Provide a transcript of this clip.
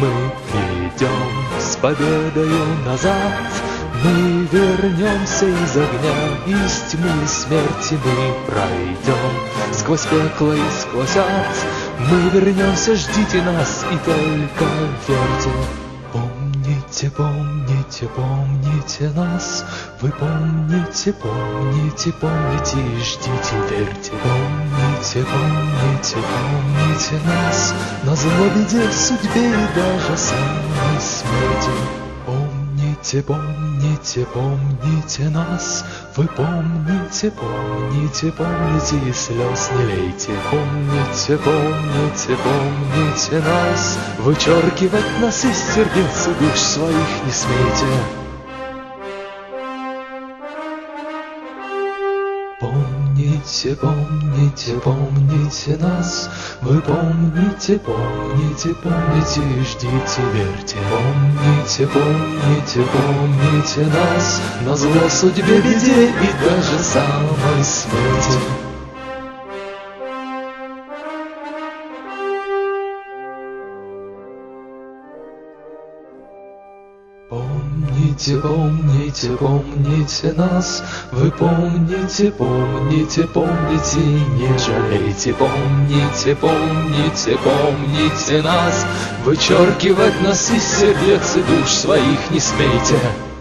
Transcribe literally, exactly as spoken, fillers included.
мы идем с победою назад. Мы вернемся из огня, из тьмы и смерти мы пройдем сквозь пекло и сквозь ад. Мы вернемся, ждите нас и только верьте. Помните, помните, помните нас. Вы помните, помните, помните и ждите, верьте. Помните, помните, помните нас. Назло беде, судьбе и даже самой смерти. Помните, помните, помните нас. Вы помните, помните, помните и слез не лейте. Помните, помните, помните нас. Вычеркивать нас из сердец и душ своих не смейте. Помните, помните, помните нас. Вы помните, помните, помните и ждите, верьте. Помните, помните, помните нас. Назло судьбе, беде и даже самой смерти. Помните, помните, помните нас. Вы помните, помните, помните и не жалейте. Помните, помните, помните нас. Вычеркивать нас из сердец и душ своих не смейте.